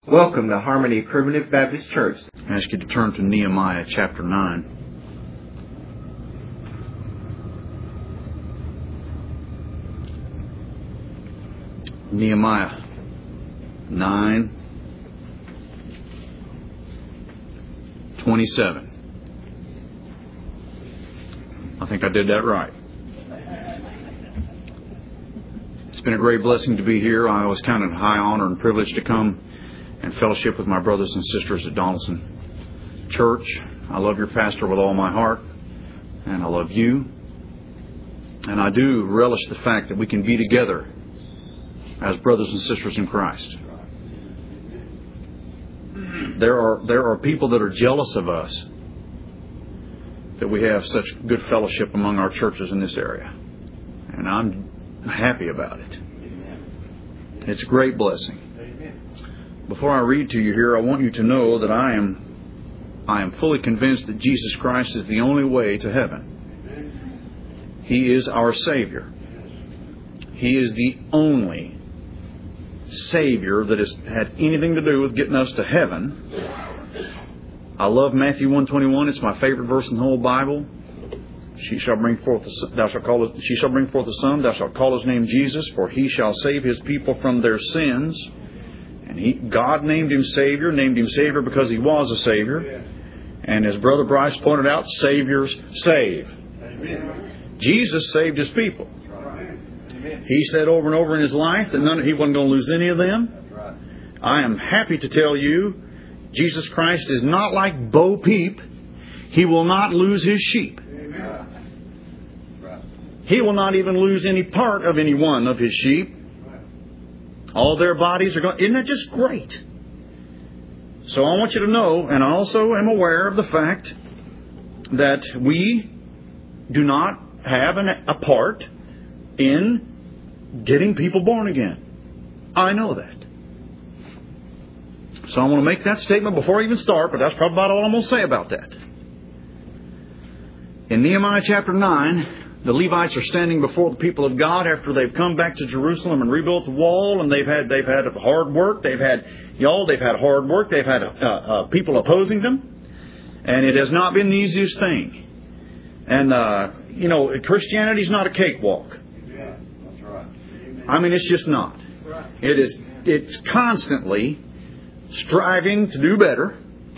Welcome to Harmony Primitive Baptist Church. I ask you to turn to Nehemiah chapter 9. Nehemiah 9:27. I think I did that right. It's been a great blessing to be here. I was counted high honor and privilege to come and fellowship with my brothers and sisters at Donaldson Church. I love your pastor with all my heart, and I love you. And I do relish the fact that we can be together as brothers and sisters in Christ. There are people that are jealous of us that we have such good fellowship among our churches in this area. And I'm happy about it. It's a great blessing. Before I read to you here, I want you to know that I am fully convinced that Jesus Christ is the only way to heaven. He is our Savior. He is the only Savior that has had anything to do with getting us to heaven. I love Matthew 1:21. It's my favorite verse in the whole Bible. She shall bring forth the son, thou shalt call his name Jesus, for he shall save his people from their sins. And God named him Savior because he was a Savior. And as Brother Bryce pointed out, Saviors save. Amen. Jesus saved his people. Amen. He said over and over in his life that he wasn't going to lose any of them. Right. I am happy to tell you, Jesus Christ is not like Bo Peep. He will not lose his sheep. Amen. Right. He will not even lose any part of any one of his sheep. All their bodies are going. Isn't that just great? So I want you to know, and I also am aware of the fact that we do not have a part in getting people born again. I know that. So I want to make that statement before I even start, but that's probably about all I'm going to say about that. In Nehemiah chapter 9, the Levites are standing before the people of God after they've come back to Jerusalem and rebuilt the wall, and they've had hard work. They've had hard work. They've had people opposing them, and it has not been the easiest thing. And Christianity's not a cakewalk. Yeah, that's right. I mean, it's just not. It is. It's constantly striving to do better.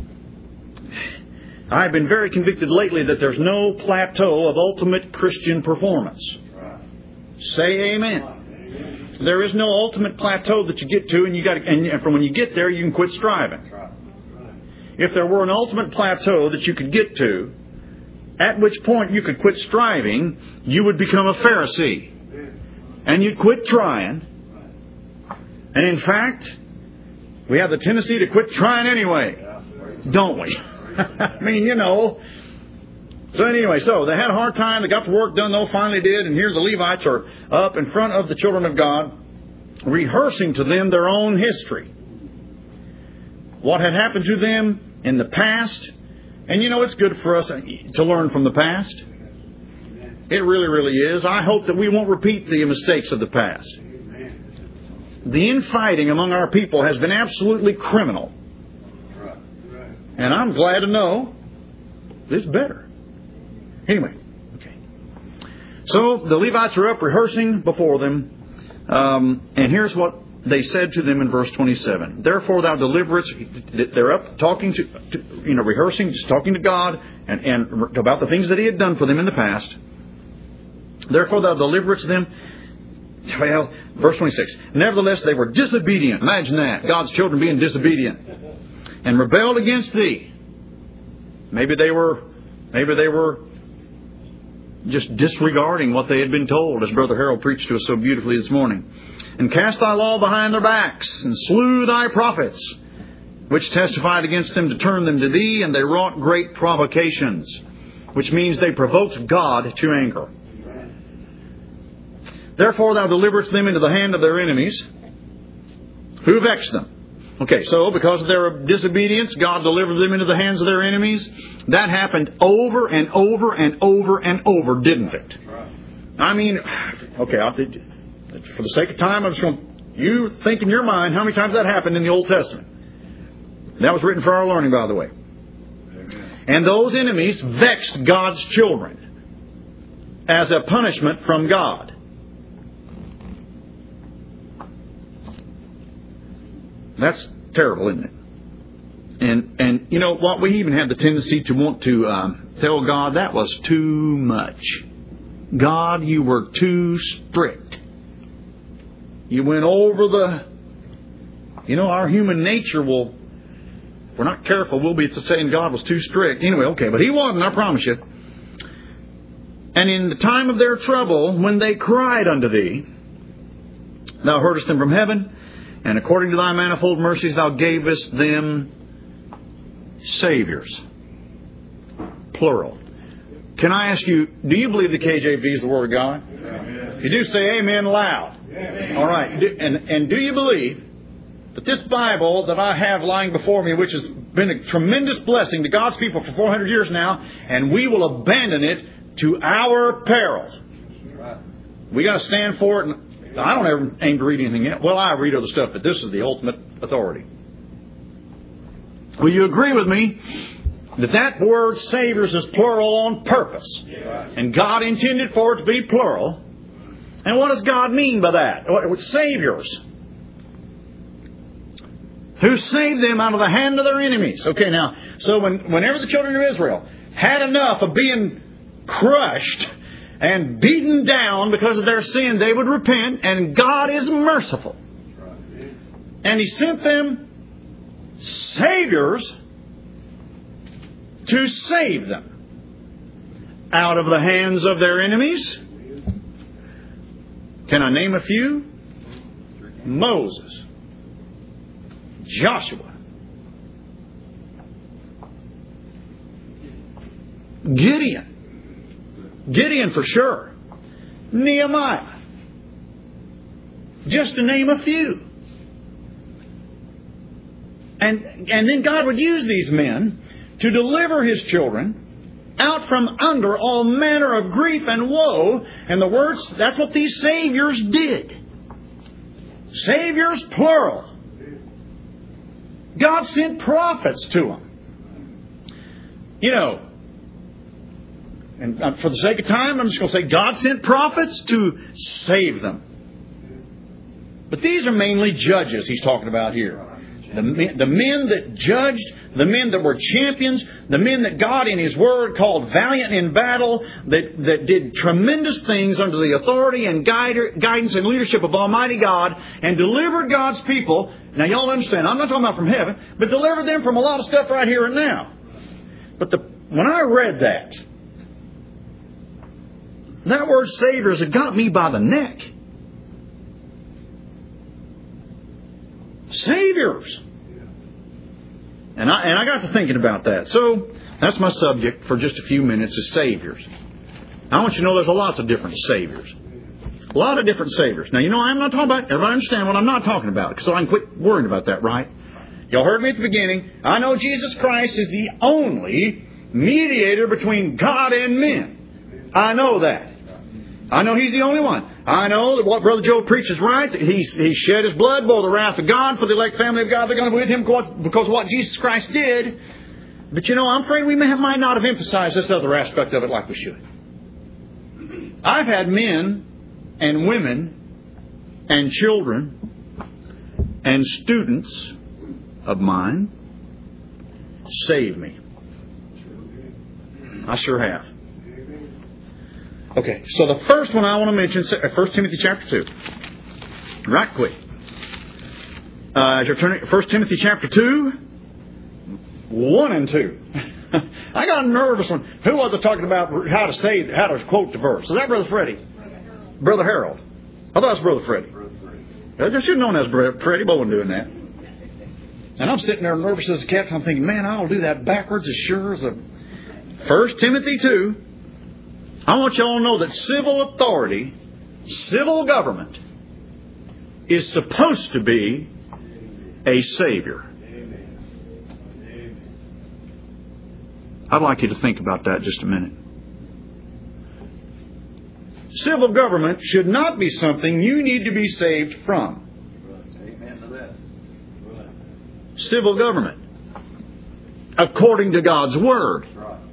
I've been very convicted lately that there's no plateau of ultimate Christian performance. Right. Say amen. Amen. There is no ultimate plateau that you get to, and from when you get there, you can quit striving. Right. If there were an ultimate plateau that you could get to, at which point you could quit striving, you would become a Pharisee, and you'd quit trying. And in fact, we have the tendency to quit trying anyway, don't we? I mean, So anyway, they had a hard time. They got the work done, though, finally did. And here the Levites are up in front of the children of God, rehearsing to them their own history. What had happened to them in the past. And it's good for us to learn from the past. It really, really is. I hope that we won't repeat the mistakes of the past. The infighting among our people has been absolutely criminal. And I'm glad to know this better. Anyway, okay. So the Levites are up rehearsing before them. And here's what they said to them in verse 27. Therefore thou deliverest. They're up talking rehearsing, just talking to God and about the things that He had done for them in the past. Therefore thou deliverest them. Well, verse 26. Nevertheless they were disobedient. Imagine that. God's children being disobedient. And rebelled against thee. Maybe they were just disregarding what they had been told, as Brother Harold preached to us so beautifully this morning. And cast thy law behind their backs, and slew thy prophets, which testified against them to turn them to thee, and they wrought great provocations, which means they provoked God to anger. Therefore thou deliverest them into the hand of their enemies, who vexed them. Okay, so because of their disobedience, God delivered them into the hands of their enemies. That happened over and over and over and over, didn't it? I mean, okay, for the sake of time, I'm just going to, you think in your mind how many times that happened in the Old Testament. That was written for our learning, by the way. And those enemies vexed God's children as a punishment from God. That's terrible, isn't it? And you know what? We even have the tendency to want to tell God that was too much. God, you were too strict. You went over the... You know, our human nature will... If we're not careful, we'll be saying God was too strict. Anyway, okay, but He wasn't, I promise you. And in the time of their trouble, when they cried unto Thee, Thou heardest them from heaven, and according to Thy manifold mercies, Thou gavest them Saviors. Plural. Can I ask you, do you believe the KJV is the Word of God? Amen. You do say amen loud. Amen. All right. And do you believe that this Bible that I have lying before me, which has been a tremendous blessing to God's people for 400 years now, and we will abandon it to our peril? We got to stand for it. And I don't ever aim to read anything else. Well, I read other stuff, but this is the ultimate authority. Will you agree with me that that word Saviors is plural on purpose? And God intended for it to be plural. And what does God mean by that? Saviors. Who saved them out of the hand of their enemies. Okay, now, so whenever the children of Israel had enough of being crushed and beaten down because of their sin, they would repent, and God is merciful. And He sent them Saviors to save them out of the hands of their enemies. Can I name a few? Moses, Joshua, Gideon for sure, Nehemiah, just to name a few. And then God would use these men to deliver His children out from under all manner of grief and woe. And the words, that's what these Saviors did. Saviors, plural. God sent prophets to them. You know, and for the sake of time, I'm just going to say God sent prophets to save them. But these are mainly judges He's talking about here. The men that judged, the men that were champions, the men that God in His Word called valiant in battle, that did tremendous things under the authority and guidance and leadership of Almighty God, and delivered God's people. Now y'all understand, I'm not talking about from heaven, but delivered them from a lot of stuff right here and now. But when I read that word Saviors, it got me by the neck. Saviors. And I got to thinking about that. So that's my subject for just a few minutes, is Saviors. I want you to know there's lots of different Saviors. A lot of different Saviors. Now, you know, I'm not talking about... Everybody understand what I'm not talking about, so I can quit worrying about that, right? Y'all heard me at the beginning. I know Jesus Christ is the only mediator between God and men. I know that. I know He's the only one. I know that what Brother Joe preaches is right. That he shed His blood, bore the wrath of God for the elect family of God. They're going to be with Him because of what Jesus Christ did. But you know, I'm afraid we might not have emphasized this other aspect of it like we should. I've had men and women and children and students of mine save me. I sure have. Okay, so the first one I want to mention, 1 Timothy chapter 2. Right quick. As you're turning 1 Timothy chapter 2, 1 and 2. I got a nervous one. Who was it talking about how to quote the verse? Is that Brother Freddie? Brother Harold. I thought it was Brother Freddie. I should have known that was Brother Freddie, but I wasn't doing that. And I'm sitting there nervous as a cat. I'm thinking, man, I'll do that backwards as sure as a... 1 Timothy 2. I want you all to know that civil authority, civil government, is supposed to be a Savior. I'd like you to think about that just a minute. Civil government should not be something you need to be saved from. Civil government. according to God's Word.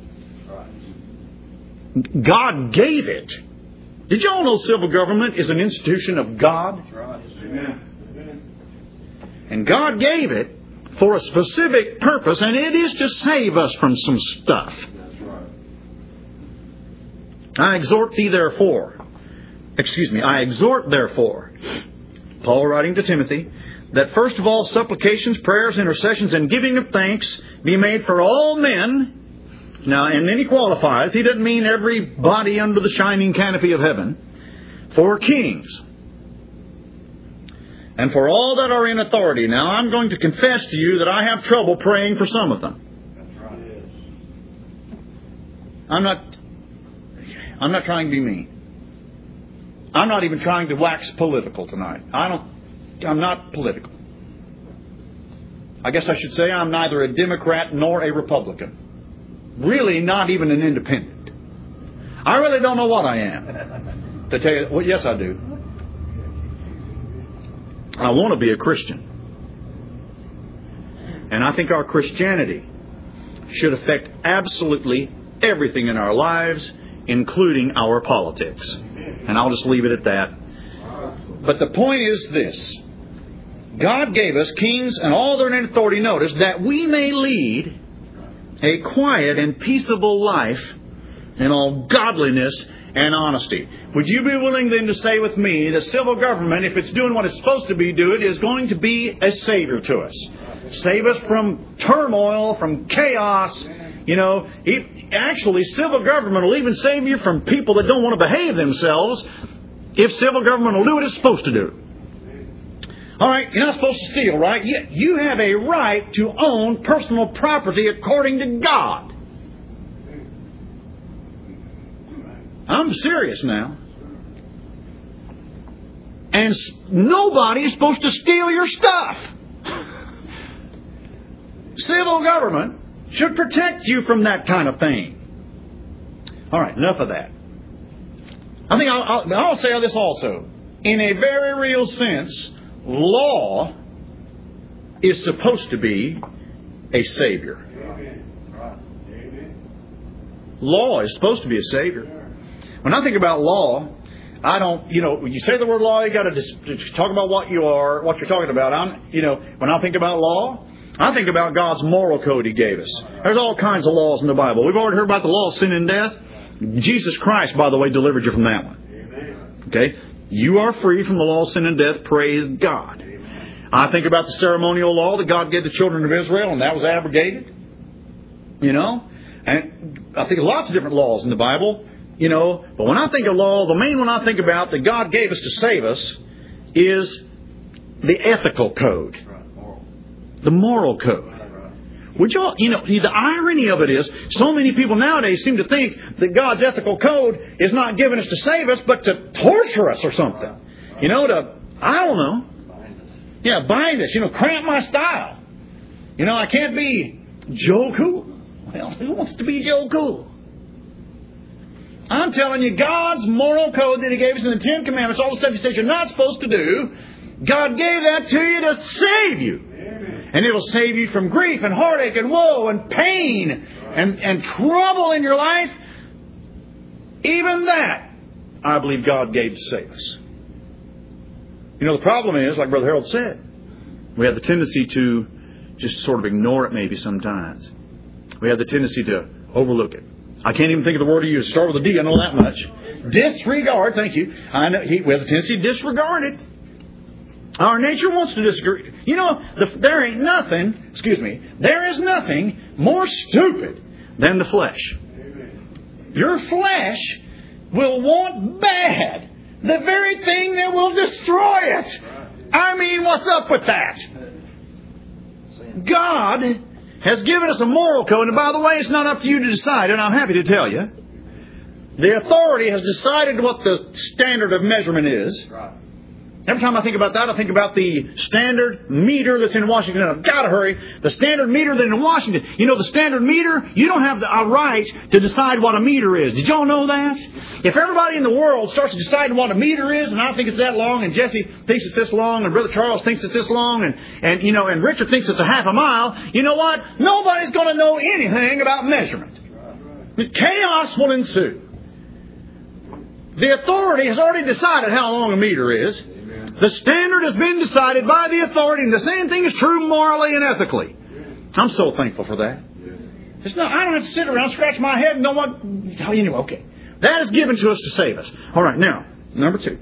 God gave it. Did you all know civil government is an institution of God? And God gave it for a specific purpose, and it is to save us from some stuff. I exhort therefore, Paul writing to Timothy, that first of all supplications, prayers, intercessions, and giving of thanks be made for all men. Now, and then he qualifies. He doesn't mean everybody under the shining canopy of heaven. For kings. And for all that are in authority. Now, I'm going to confess to you that I have trouble praying for some of them. I'm not trying to be mean. I'm not even trying to wax political tonight. I'm not political. I guess I should say I'm neither a Democrat nor a Republican. Really not even an independent. I really don't know what I am. To tell you, well, yes, I do. I want to be a Christian. And I think our Christianity should affect absolutely everything in our lives, including our politics. And I'll just leave it at that. But the point is this. God gave us kings and all that are in authority, notice, that we may lead a quiet and peaceable life in all godliness and honesty. Would you be willing then to say with me that civil government, if it's doing what it's supposed to be doing, is going to be a savior to us? Save us from turmoil, from chaos. You know, actually, civil government will even save you from people that don't want to behave themselves if civil government will do what it's supposed to do. All right, you're not supposed to steal, right? Yet you have a right to own personal property according to God. I'm serious now. And nobody is supposed to steal your stuff. Civil government should protect you from that kind of thing. All right, enough of that. I think I'll say this also. In a very real sense, law is supposed to be a savior. Law is supposed to be a savior. When I think about law, I don't, when you say the word law, you got to just talk about what you're talking about. When I think about law, I think about God's moral code He gave us. There's all kinds of laws in the Bible. We've already heard about the law of sin and death. Jesus Christ, by the way, delivered you from that one. Okay? You are free from the law of sin and death. Praise God. I think about the ceremonial law that God gave the children of Israel, and that was abrogated. And I think of lots of different laws in the Bible. But when I think of law, the main one I think about that God gave us to save us is the ethical code. The moral code. Would y'all, the irony of it is, so many people nowadays seem to think that God's ethical code is not given us to save us, but to torture us or something. I don't know. Yeah, bind us, cramp my style. I can't be Joe Cool. Well, who wants to be Joe Cool? I'm telling you, God's moral code that He gave us in the Ten Commandments, all the stuff He says you're not supposed to do, God gave that to you to save you. And it'll save you from grief and heartache and woe and pain and trouble in your life. Even that, I believe God gave to save us. The problem is, like Brother Harold said, we have the tendency to just sort of ignore it maybe sometimes. We have the tendency to overlook it. I can't even think of the word to use. Start with a D, I know that much. Disregard, thank you. I know we have the tendency to disregard it. Our nature wants to disagree. There is nothing more stupid than the flesh. Your flesh will want bad. The very thing that will destroy it. I mean, what's up with that? God has given us a moral code, and by the way, it's not up to you to decide, and I'm happy to tell you. The authority has decided what the standard of measurement is. Every time I think about that, I think about the standard meter that's in Washington. I've got to hurry. The standard meter that's in Washington. You know, the standard meter, you don't have a right to decide what a meter is. Did y'all know that? If everybody in the world starts deciding what a meter is, and I think it's that long, and Jesse thinks it's this long, and Brother Charles thinks it's this long, and Richard thinks it's a half a mile, you know what? Nobody's going to know anything about measurement. Chaos will ensue. The authority has already decided how long a meter is. The standard has been decided by the authority, and the same thing is true morally and ethically. I'm so thankful for that. I don't have to sit around and scratch my head and know what... Anyway, okay. That is given to us to save us. All right, now, number 2.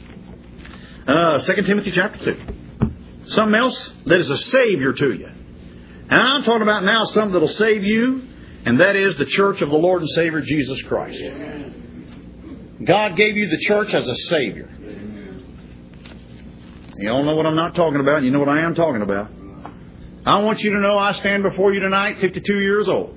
2 Timothy chapter 2. Something else that is a Savior to you. And I'm talking about now something that will save you, and that is the church of the Lord and Savior Jesus Christ. God gave you the church as a Savior. You all know what I'm not talking about. You know what I am talking about. I want you to know I stand before you tonight, 52 years old.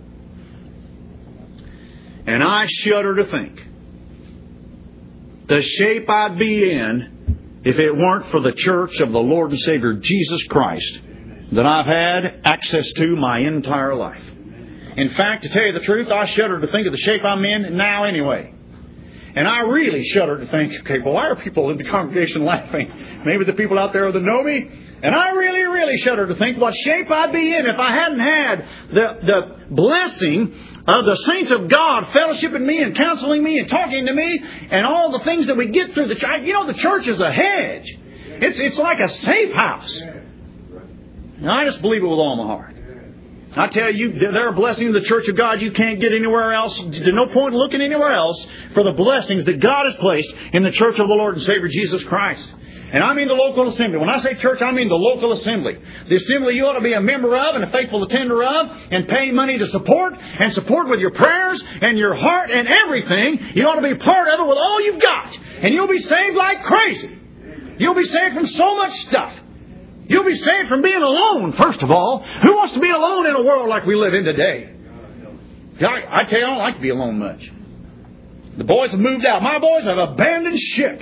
And I shudder to think the shape I'd be in if it weren't for the church of the Lord and Savior Jesus Christ that I've had access to my entire life. In fact, to tell you the truth, I shudder to think of the shape I'm in now anyway. And I really shudder to think, okay, well, why are people in the congregation laughing? Maybe the people out there that know me. And I really, really shudder to think what shape I'd be in if I hadn't had the blessing of the saints of God fellowshipping me and counseling me and talking to me and all the things that we get through the church. You know, the church is a hedge. It's like a safe house. And I just believe it with all my heart. I tell you, there are blessings in the church of God you can't get anywhere else. There's no point in looking anywhere else for the blessings that God has placed in the church of the Lord and Savior Jesus Christ. And I mean the local assembly. When I say church, I mean the local assembly. The assembly you ought to be a member of and a faithful attender of and pay money to support and support with your prayers and your heart and everything. You ought to be part of it with all you've got. And you'll be saved like crazy. You'll be saved from so much stuff. You'll be saved from being alone, first of all. Who wants to be alone in a world like we live in today? I tell you, I don't like to be alone much. The boys have moved out. My boys have abandoned ship.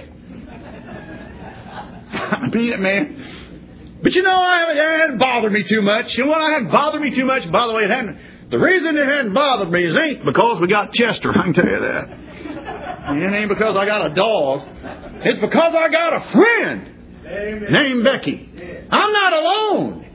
I mean it, man. But you know, it hadn't bothered me too much. You know what? It hadn't bothered me too much. By the way, it hadn't. The reason it hadn't bothered me is ain't because we got Chester. I can tell you that. And it ain't because I got a dog. It's because I got a friend. Amen. Named Becky. I'm not alone.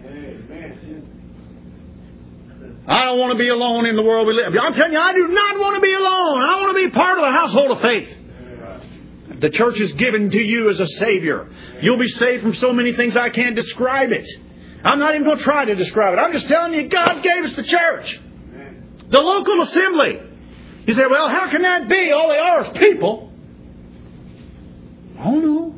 I don't want to be alone in the world we live. I'm telling you, I do not want to be alone. I want to be part of the household of faith. The church is given to you as a Savior. You'll be saved from so many things I can't describe it. I'm not even going to try to describe it. I'm just telling you, God gave us the church. The local assembly. You say, well, how can that be? All they are is people. Oh, no.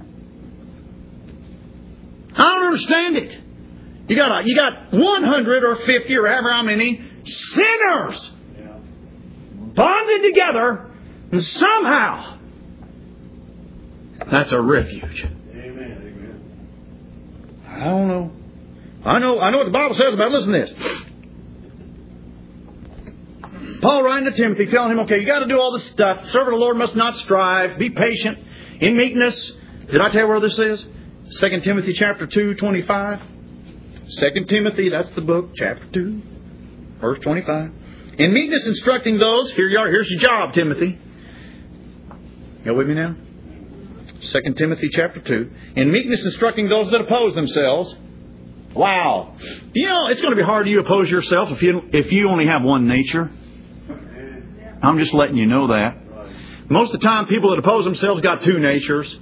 I don't understand it. You got 100 or 50 or however how many sinners bonded together, and somehow that's a refuge. Amen. I don't know. I know what the Bible says about it. Listen to this. Paul writing to Timothy, telling him, okay, you got to do all this stuff. Servant of the Lord must not strive. Be patient in meekness. Did I tell you where this is? 2 Timothy chapter 2, 25. 2 Timothy, that's the book, chapter 2, verse 25. In meekness instructing those, here you are, here's your job, Timothy. You with me now? 2 Timothy chapter 2. In meekness instructing those that oppose themselves. Wow. You know, it's going to be hard to oppose yourself if you only have one nature. I'm just letting you know that. Most of the time, people that oppose themselves got two natures.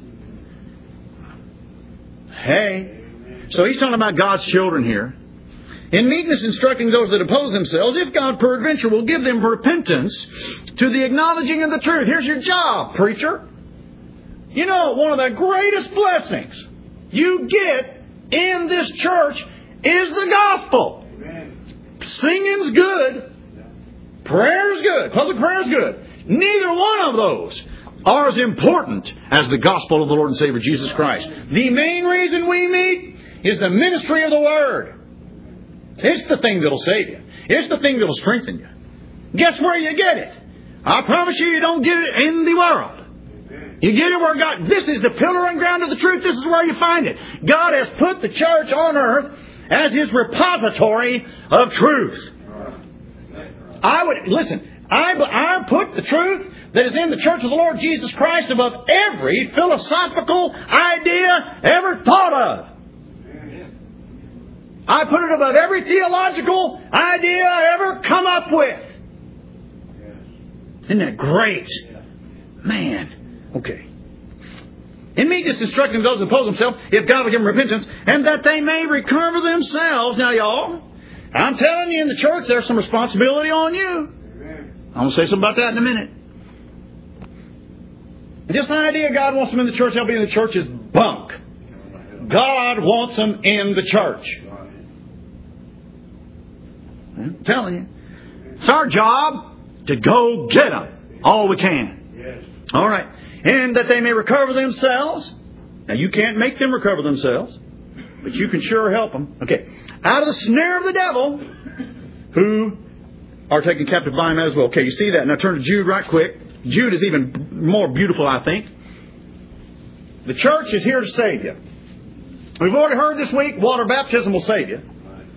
Hey. So he's talking about God's children here. In meekness instructing those that oppose themselves, if God peradventure will give them repentance to the acknowledging of the truth. Here's your job, preacher. You know, one of the greatest blessings you get in this church is the gospel. Amen. Singing's good. Prayer's good. Public prayer's good. Neither one of those are as important as the gospel of the Lord and Savior Jesus Christ. The main reason we meet is the ministry of the Word. It's the thing that'll save you. It's the thing that'll strengthen you. Guess where you get it? I promise you, you don't get it in the world. You get it where God, this is the pillar and ground of the truth. This is where you find it. God has put the church on earth as His repository of truth. I put the truth that is in the church of the Lord Jesus Christ above every philosophical idea ever thought of. I put it above every theological idea I ever come up with. Isn't that great? Man. Okay. In meekness instructing those who oppose themselves, if God will give them repentance, and that they may recover themselves. Now, y'all, I'm telling you, in the church, there's some responsibility on you. I'm going to say something about that in a minute. This idea God wants them in the church, they'll be in the church, is bunk. God wants them in the church. I'm telling you. It's our job to go get them. All we can. All right. And that they may recover themselves. Now, you can't make them recover themselves, but you can sure help them. Okay. Out of the snare of the devil, who are taken captive by him as well. Okay, you see that. Now turn to Jude right quick. Jude is even more beautiful, I think. The church is here to save you. We've already heard this week, water baptism will save you.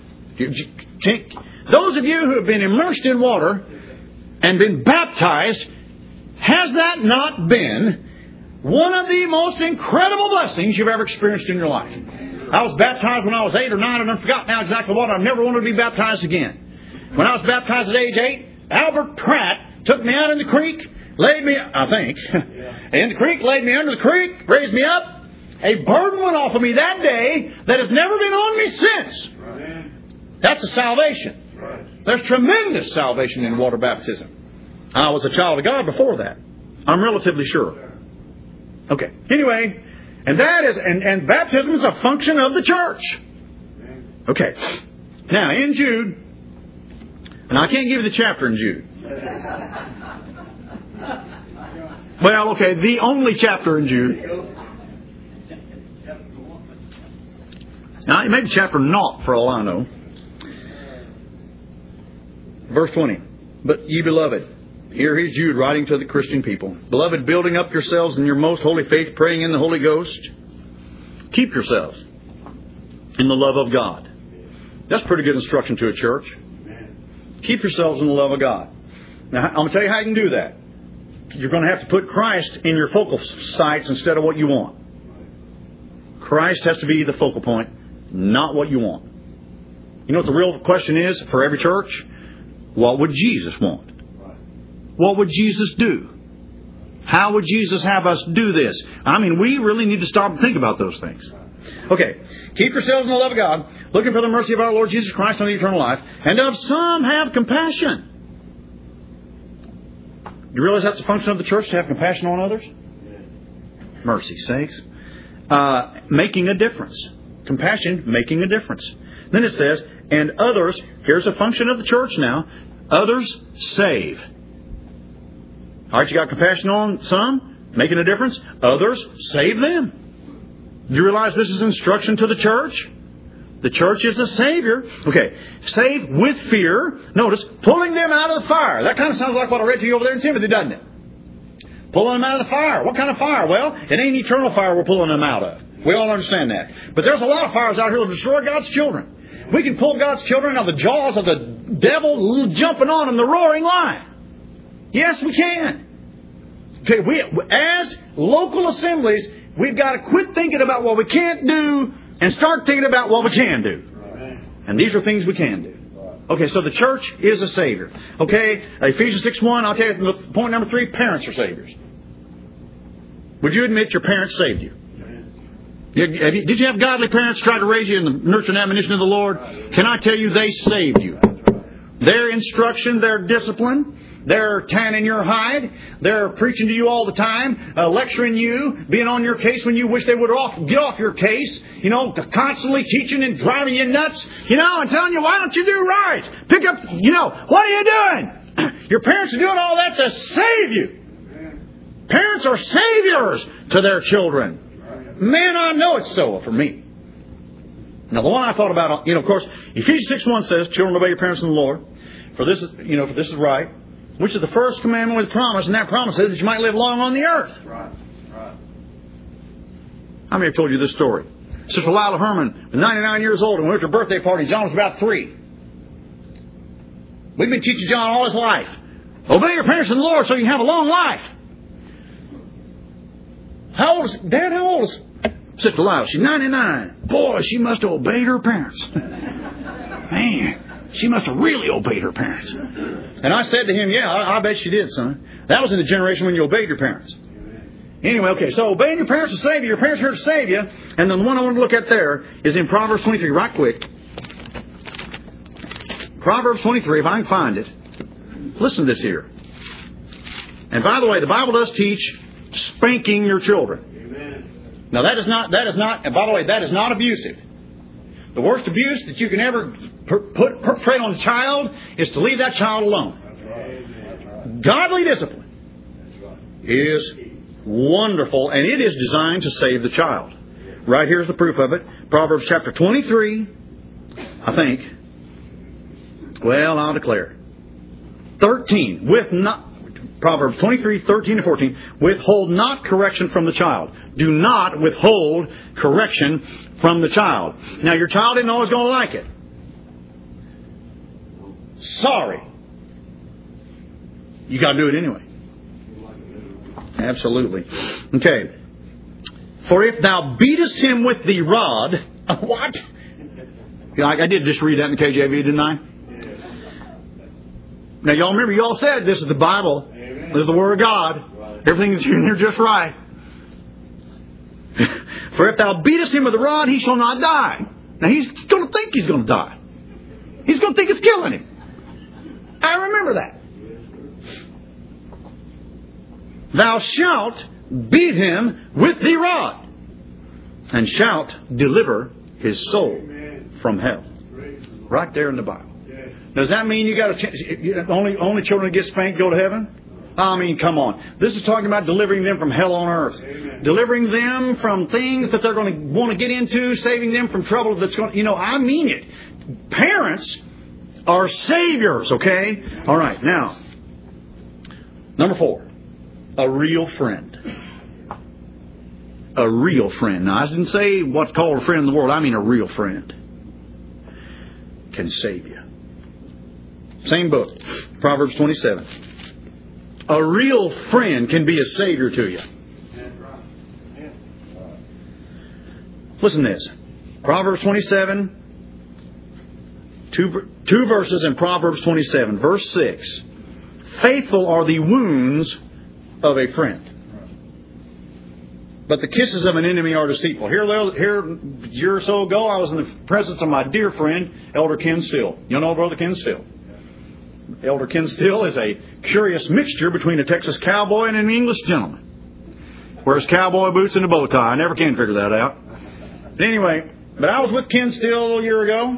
Those of you who have been immersed in water and been baptized, has that not been one of the most incredible blessings you've ever experienced in your life? I was baptized when I was 8 or 9, and I forgot now exactly what. I never wanted to be baptized again. When I was baptized at age 8, Albert Pratt took me out in the creek, laid me, I think, in the creek, laid me under the creek, raised me up. A burden went off of me that day that has never been on me since. That's a salvation. There's tremendous salvation in water baptism. I was a child of God before that. I'm relatively sure. Okay. Anyway, and that is, and baptism is a function of the church. Okay. Now, in Jude, and I can't give you the chapter in Jude. Well, okay, the only chapter in Jude. Now, it may be chapter 0 for all I know. Verse 20. But ye beloved, here is Jude writing to the Christian people. Beloved, building up yourselves in your most holy faith, praying in the Holy Ghost. Keep yourselves in the love of God. That's pretty good instruction to a church. Keep yourselves in the love of God. Now, I'm going to tell you how you can do that. You're going to have to put Christ in your focal sights instead of what you want. Christ has to be the focal point, not what you want. You know what the real question is for every church? What would Jesus want? What would Jesus do? How would Jesus have us do this? I mean, we really need to stop and think about those things. Okay. Keep yourselves in the love of God, looking for the mercy of our Lord Jesus Christ unto eternal life, and of some have compassion. You realize that's a function of the church, to have compassion on others? Mercy sakes. Making a difference. Compassion, making a difference. Then it says, and others, here's a function of the church now, others save. All right, you got compassion on some, making a difference. Others, save them. You realize this is instruction to the church? The church is a Savior. Okay, save with fear. Notice, pulling them out of the fire. That kind of sounds like what I read to you over there in Timothy, doesn't it? Pulling them out of the fire. What kind of fire? Well, it ain't eternal fire we're pulling them out of. We all understand that. But there's a lot of fires out here that destroy God's children. We can pull God's children out of the jaws of the devil jumping on them, the roaring lion. Yes, we can. Okay, as local assemblies, we've got to quit thinking about what we can't do and start thinking about what we can do. And these are things we can do. Okay, so the church is a Savior. Okay, Ephesians 6:1, I'll tell you, point number 3, parents are Saviors. Would you admit your parents saved you? Did you have godly parents try to raise you in the nurture and admonition of the Lord? Can I tell you, they saved you. Their instruction, their discipline, they're tanning your hide. They're preaching to you all the time, lecturing you, being on your case when you wish they would get off your case. You know, constantly teaching and driving you nuts. You know, and telling you, why don't you do right? Pick up, you know, what are you doing? Your parents are doing all that to save you. Parents are saviors to their children. Man, I know it's so for me. Now, the one I thought about, you know, of course, Ephesians 6:1 says, children, obey your parents in the Lord. For this is right. Which is the first commandment with promise, and that promise is that you might live long on the earth. Right. How many have told you this story? Sister Lila Herman was 99 years old and we went to her birthday party. John was about 3. We've been teaching John all his life. Obey your parents in the Lord so you can have a long life. Dad, how old is Sister Lila? She's 99. Boy, she must have obeyed her parents. Man, she must have really obeyed her parents. And I said to him, yeah, I bet she did, son. That was in the generation when you obeyed your parents. Anyway, okay, so obeying your parents to save you. Your parents are here to save you. And then the one I want to look at there is in Proverbs 23, right quick. Proverbs 23, if I can find it. Listen to this here. And by the way, the Bible does teach spanking your children. Amen. Now that is not, and by the way, that is not abusive. The worst abuse that you can ever perpetrate on a child is to leave that child alone. Right. Godly discipline is wonderful, and it is designed to save the child. Right here's the proof of it. Proverbs chapter 23, I think. Well, I'll declare. 13. Proverbs 23, 13 to 14. Withhold not correction from the child. Do not withhold correction from the child. Now, your child isn't always going to like it. Sorry. You got to do it anyway. Absolutely. Okay. For if thou beatest him with the rod... What? I did just read that in the KJV, didn't I? Now, y'all remember, y'all said this is the Bible. Amen. This is the Word of God. Right. Everything is in here just right. For if thou beatest him with the rod, he shall not die. Now, he's going to think he's going to die. He's going to think it's killing him. I remember that. Thou shalt beat him with the rod, and shalt deliver his soul from hell. Right there in the Bible. Does that mean you got to only children that get spanked go to heaven? I mean, come on. This is talking about delivering them from hell on earth. Amen. Delivering them from things that they're going to want to get into, saving them from trouble that's going to, I mean it. Parents are saviors, okay? All right, now, number 4, a real friend. A real friend. Now, I didn't say what's called a friend in the world. I mean a real friend can save you. Same book, Proverbs 27. A real friend can be a savior to you. Listen to this. Proverbs 27, two verses in Proverbs 27. Verse 6. Faithful are the wounds of a friend, but the kisses of an enemy are deceitful. Here a year or so ago, I was in the presence of my dear friend, Elder Ken Still. You know Brother Ken Still? Elder Ken Still is a curious mixture between a Texas cowboy and an English gentleman. Wears cowboy boots and a bow tie. I never can figure that out. But anyway, I was with Ken Still a year ago.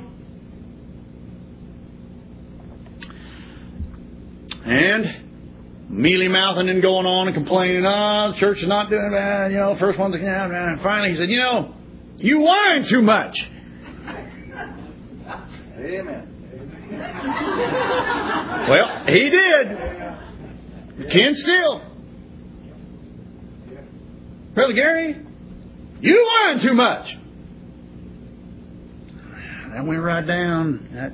And mealy-mouthing and going on and complaining, the church is not doing bad, first one's, and finally he said, you whine too much. Amen. Well, he did. Ken Still. Brother Gary, you whine too much. That went right down.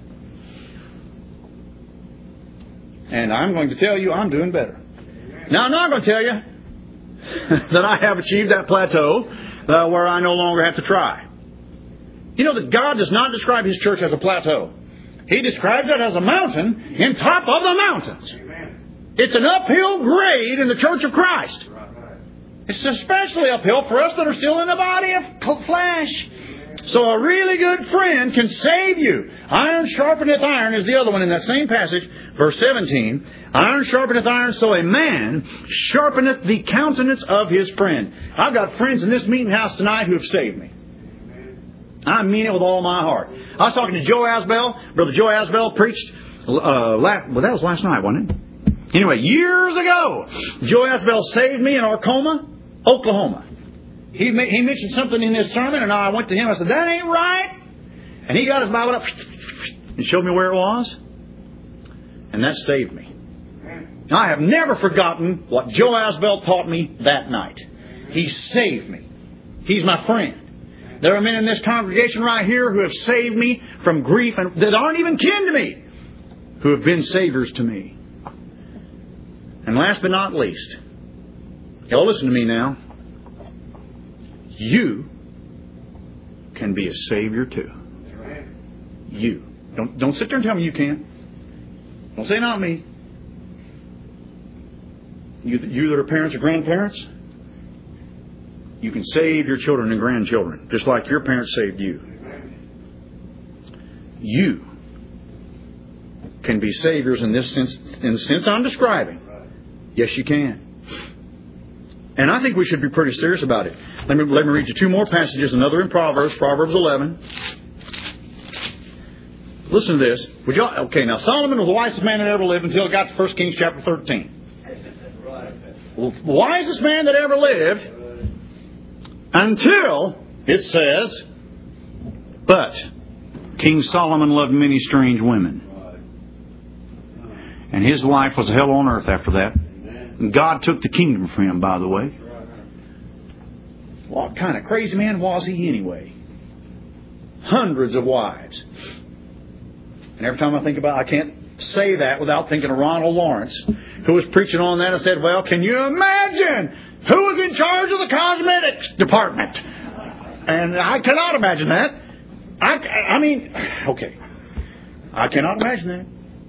And I'm going to tell you I'm doing better. Now, I'm not going to tell you that I have achieved that plateau where I no longer have to try. You know that God does not describe His church as a plateau. He describes it as a mountain in top of the mountains. It's an uphill grade in the Church of Christ. It's especially uphill for us that are still in the body of flesh. So a really good friend can save you. Iron sharpeneth iron is the other one in that same passage. Verse 17. Iron sharpeneth iron, so a man sharpeneth the countenance of his friend. I've got friends in this meeting house tonight who have saved me. I mean it with all my heart. I was talking to Joe Asbell. Brother Joe Asbell preached, that was last night, wasn't it? Anyway, years ago, Joe Asbell saved me in Arcoma, Oklahoma. He mentioned something in his sermon, and I went to him. I said, that ain't right. And he got his Bible up and showed me where it was. And that saved me. I have never forgotten what Joe Asbell taught me that night. He saved me. He's my friend. There are men in this congregation right here who have saved me from grief and that aren't even kin to me, who have been saviors to me. And last but not least, y'all listen to me now. You can be a savior too. You. Don't sit there and tell me you can't. Don't say not me. You that are parents or grandparents, you can save your children and grandchildren, just like your parents saved you. You can be saviors in this sense, in the sense I'm describing. Yes, you can. And I think we should be pretty serious about it. Let me read you two more passages, another in Proverbs 11. Listen to this. Okay, now Solomon was the wisest man that ever lived until it got to 1 Kings chapter 13. The wisest man that ever lived until it says, but King Solomon loved many strange women. And his life was hell on earth after that. And God took the kingdom from him, by the way. What kind of crazy man was he anyway? Hundreds of wives. And every time I think about it, I can't say that without thinking of Ronald Lawrence, who was preaching on that and said, well, can you imagine who was in charge of the cosmetics department? And I cannot imagine that. I mean, okay. I cannot imagine that.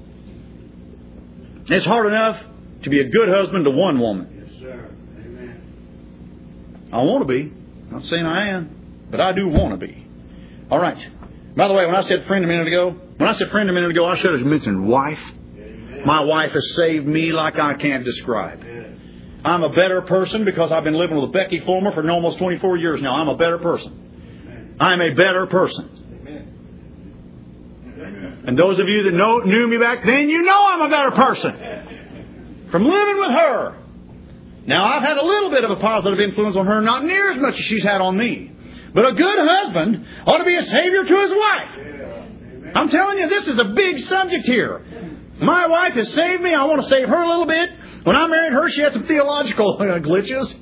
It's hard enough to be a good husband to one woman. Yes, sir. Amen. I want to be. I'm not saying I am, but I do want to be. All right. By the way, when I said friend a minute ago, I should have mentioned wife. Amen. My wife has saved me like I can't describe. Amen. I'm a better person because I've been living with Becky Fulmer for almost 24 years now. I'm a better person. Amen. I'm a better person. Amen. And those of you that knew me back then, you know I'm a better person. From living with her. Now, I've had a little bit of a positive influence on her, not near as much as she's had on me. But a good husband ought to be a savior to his wife. I'm telling you, this is a big subject here. My wife has saved me. I want to save her a little bit. When I married her, she had some theological glitches.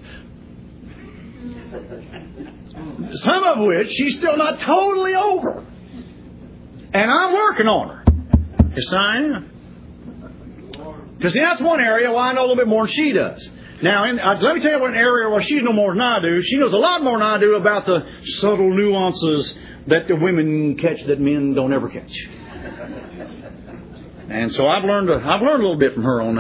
Some of which she's still not totally over. And I'm working on her. Yes, I am. Because that's one area where I know a little bit more than she does. Now, let me tell you what an area where she knows more than I do. She knows a lot more than I do about the subtle nuances that the women catch that men don't ever catch. And so I've learned a little bit from her on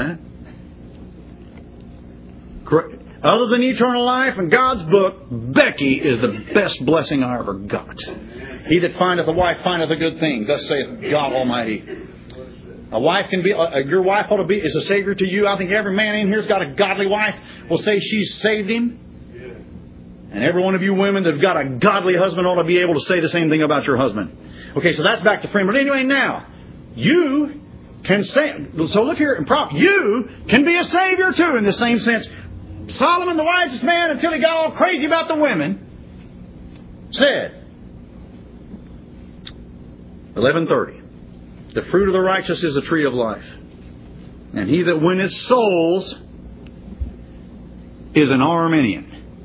that. Other than eternal life and God's book, Becky is the best blessing I ever got. He that findeth a wife findeth a good thing. Thus saith God Almighty. A wife can be, your wife ought to be, is a savior to you. I think every man in here's got a godly wife will say she's saved him. And every one of you women that have got a godly husband ought to be able to say the same thing about your husband. Okay, so that's back to friend. But anyway, now, you can say, so look here, you can be a savior too in the same sense. Solomon, the wisest man, until he got all crazy about the women, said, 11:30. The fruit of the righteous is the tree of life. And he that winneth souls is an Arminian.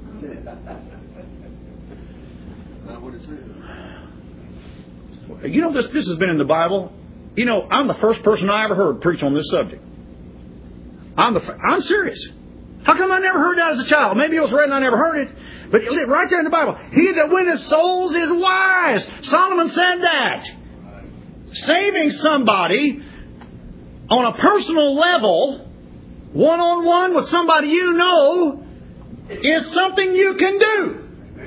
You know, this has been in the Bible. You know, I'm the first person I ever heard preach on this subject. I'm serious. How come I never heard that as a child? Maybe it was read and I never heard it. But right there in the Bible, he that winneth souls is wise. Solomon said that. Saving somebody on a personal level, one-on-one with somebody you know, is something you can do.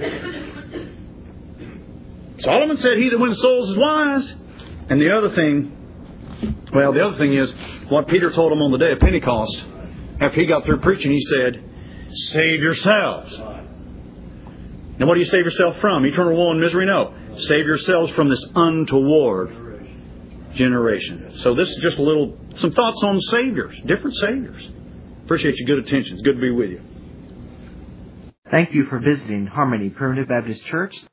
Solomon said, he that wins souls is wise. And the other thing is what Peter told him on the day of Pentecost. After he got through preaching, he said, save yourselves. Now, what do you save yourself from? Eternal woe and misery? No. Save yourselves from this untoward generation. So this is just some thoughts on saviors, different saviors. Appreciate your good attention. It's good to be with you. Thank you for visiting Harmony Primitive Baptist Church.